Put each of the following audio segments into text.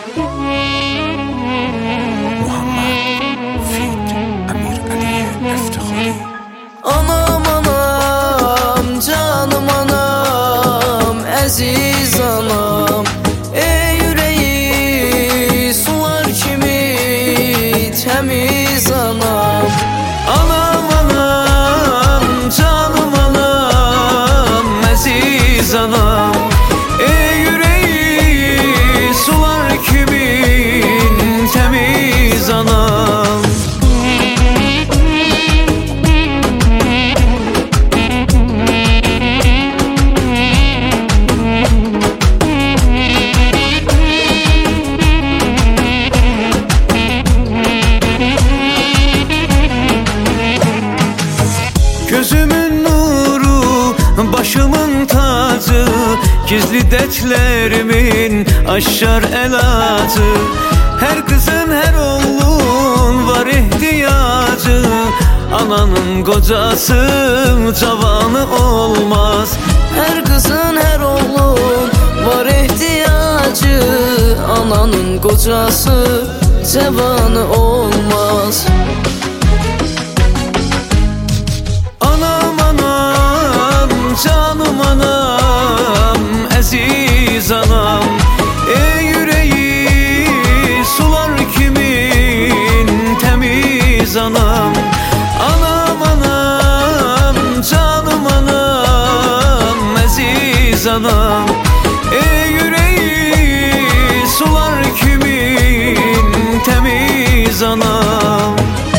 Muhammed Fit Amir Aliye Eftekhari. Anam anam canım anam əziz anam, ey yüreği sular kimi təmiz anam. Anam anam canım anam əziz anam, ey yüreği sular kimi təmiz anam. Gözümün nuru, başımın tacı, gizli dertlerimin aşar elacı. Her kızın her oğlun var ihtiyacı, ananın kocası cavanı olmaz. Her kızın her oğlun var ihtiyacı, ananın kocası cavanı olmaz. Canım anam, əziz anam, ey yüreği sular kimin təmiz anam. Anam anam, canım anam, əziz anam, ey yüreği sular kimin təmiz anam.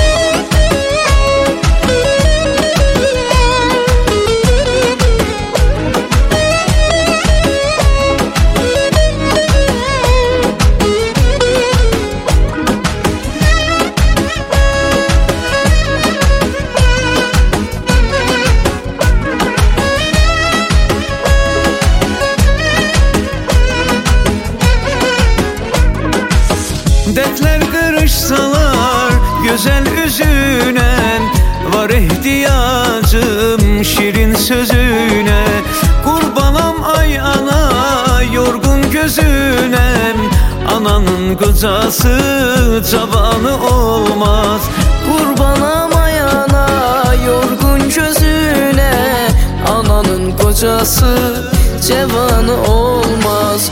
Dertler kırışsalar güzel üzüne, var ihtiyacım şirin sözüne. Kurbanam ay ana yorgun gözüne, ananın kocası cavanı olmaz. Kurbanam ay ana yorgun gözüne, ananın kocası cavanı olmaz.